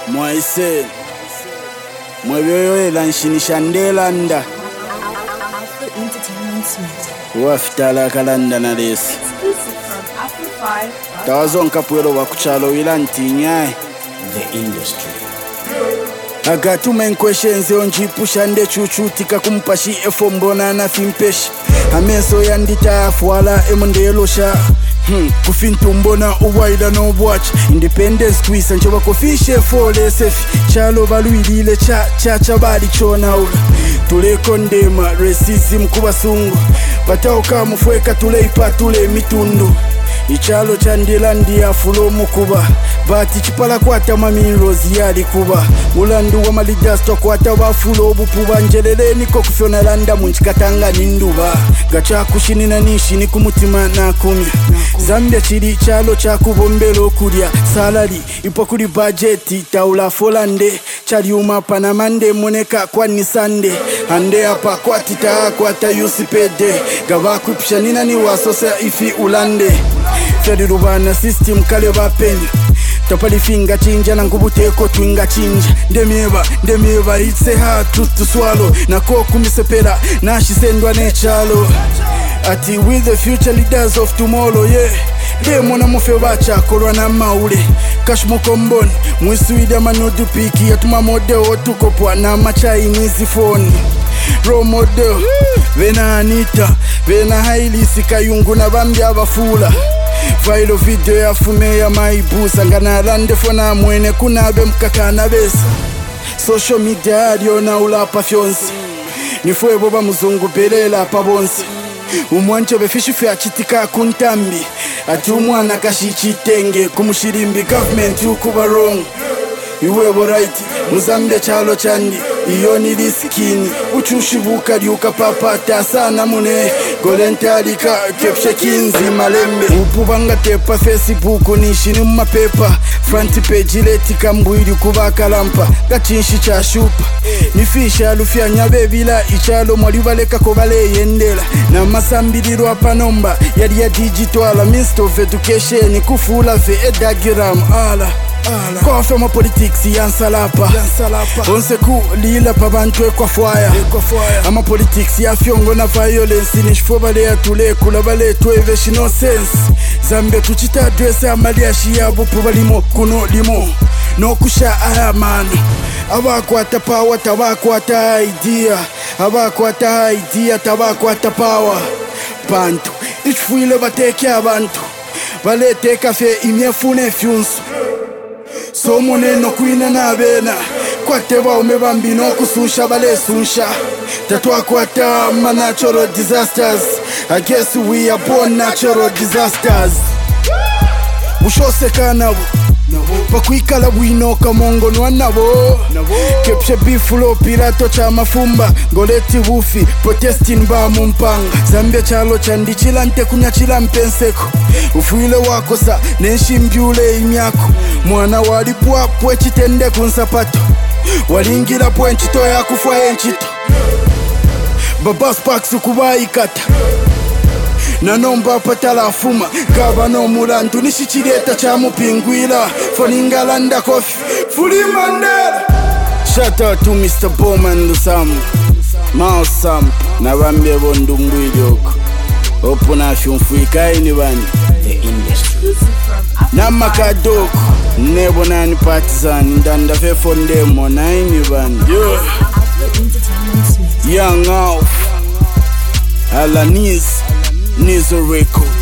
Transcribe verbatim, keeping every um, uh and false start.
Mwaise mwebyoyo elanshinisha ndelanda wafitala kalanda na lesi tawazonka pwelo wakuchalo wilanti nyae The industry. agatuma enkweshenze onjipusha nde chuchutika kumpashi efo mbona na fimpeshi ameso yandita afwala emondelosha Hmm, kufintu mbona uwaila no watch independence kwisa njoba kofishe fole sefi chalo baluilile cha cha cha bali chona ula tuleko ndema racism kubasungu batauka mufweka tuleipa tule mitundu ichalo chandila ndia fulo mukuba bati chipala kwata mamilozi yali kuba mulandu wa malidasto kwata bafulo obupuba njeleleni ko kufyona landa munchikatanga ninduba gacha kushinina nishini kumutima na kumya Zambia chiri chalo cha kubombelo kulia salary ipo kuli budget taula folande chali umapa na mande moneka kwa ni sande ande hapa kwa tita kwa ta usipede gava kupishanina ni wasosa ifi ulande Fedi rubana system kale bapenya Topali finga chinja na ngubuteko twinga chinja Ndemieva, ndemieva it's a hard truth to swallow Nako kumisepela, na shisendwa nechalo Ati with the future leaders of tomorrow, yeah Demo na mufe bacha kolwa na maule Cash mukomboni, mwisuida manodu piki Yatuma modeo tukopwa na Chinese phone Role model, vena Anita Vena Hailey sikayungu na bambia abafula Vailo video ya fume ya maibusa Ngana lande fona mwene kunabe mkakana besa Social media adio na ulapa fyonsi Nifue boba mzungu pelela pa bonsi Umwancho befishu fya chitika kuntambi Ati umwana kashichitenge kumushirimbi government yukuba wrong Iwebo right, Muzambia chalo chandi Iyo ni riskini, uchushibuka liuka papata sana mune Golentalika, kepshe kinzi malembe Upubanga tepa Facebook nishini mapepa Front page letika mbwili kubaka lampa Gachinshi cha shupa Nifisha lufya nyabe bila ichalo mwalibaleka kobale yendela Na masambiliro apanomba Yali ya digitwala Minister of Education Kufula ve edagiram ala Kwa fema politics yansalapa Onse ku lila pa bantwe kwa fwaya Ama politics ya fyongo na violence Nishfo bale ya tule kula bale tuwe no sense Zambia tuchita adrese amali ya shiyabu Pubalimo kuno limo No kusha ayamano Abakwata power tabakwata idea Abakwata idea tabakwata power Bantu Ichfuile bateke abantu Bale teka fe imyefune fyunsu So moneno kuina na bena Kwateba umebambi no kususha bale susha Tatwa kwata ma natural disasters I guess we are born natural disasters Bushose kanabo Pakwikala wino kamongo nwanabo Kepshe bifulo pirato cha mafumba Ngoleti wufi protesting ba mumpanga Zambia chalo chandi chilante kunya chilampenseko Ufuile wako sa nenshi mbiule imyako Mwana walipua pwe chitende kunsapato Walingira pwe nchito ya kufwa enchito Baba Sparks ukubai kata Na nomba patala afuma Gaba no mulantu nishichileta cha mupingwila Foningalanda kofi Fuli Mandela Shout out to Mister Bowman Lusamu Mao Sam Na bambye bondu mbwijoko Opo na fyumfuika ini bani The industry. Nama kadoko Nebo nani partizan Ndanda fefo ndemo na ini bani yeah. Young Alf Alanis Nizo Record